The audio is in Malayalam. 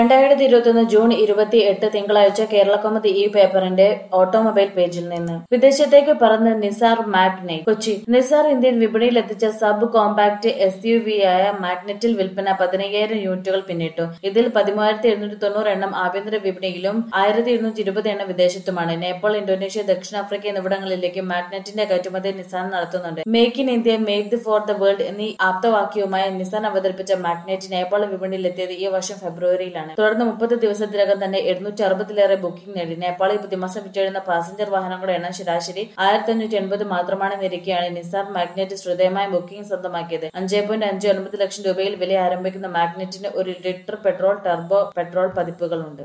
2021 ജൂൺ 28 തിങ്കളാഴ്ച കേരളകൗമുദി ഈ പേപ്പറിന്റെ ഓട്ടോമൊബൈൽ പേജിൽ നിന്ന് വിദേശത്തേക്ക് പറന്ന് Nissan Magnite. Kochi Nissan Indian വിപണിയിൽ എത്തിച്ച സബ് കോമ്പാക്ട് SUV-യായ മാഗ്നറ്റിൽ വിൽപ്പന 15,000 യൂണിറ്റുകൾ പിന്നിട്ടു. ഇതിൽ 13,790 എണ്ണം ആഭ്യന്തര വിപണിയിലും 1,220 എണ്ണം വിദേശത്തുമാണ്. നേപ്പാൾ, ഇന്തോനേഷ്യ, ദക്ഷിണാഫ്രിക്ക എന്നിവിടങ്ങളിലേക്ക് മാഗ്നറ്റിന്റെ കയറ്റുമതി നിസാൻ നടത്തുന്നുണ്ട്. Make in India, made for the world എന്നീ ആപ്തവാക്യവുമായി നിസാൻ അവതരിപ്പിച്ച മാഗ്നൈറ്റ് നേപ്പാൾ വിപണിയിലെത്തിയത് ഈ വർഷം ഫെബ്രുവരിയിലാണ്. തുടർന്ന് 30 ദിവസത്തിനകം തന്നെ 760-ലേറെ ബുക്കിംഗ് നേടി. നേപ്പാളിൽ പ്രതിമാസം വിറ്റഴിയുന്ന പാസഞ്ചർ വാഹനങ്ങളുടെ എണ്ണം ശരാശരി 1,580 മാത്രമാണെന്നിരിക്കെയാണ് നിസാർ മാഗ്നൈറ്റ് ശ്രദ്ധേയമായ ബുക്കിംഗ് സ്വന്തമാക്കിയത്. 5.59 ലക്ഷം രൂപയിൽ വില ആരംഭിക്കുന്ന മാഗ്നറ്റിന് 1 ലിറ്റർ പെട്രോൾ, ടർബോ പെട്രോൾ പതിപ്പുകളുണ്ട്.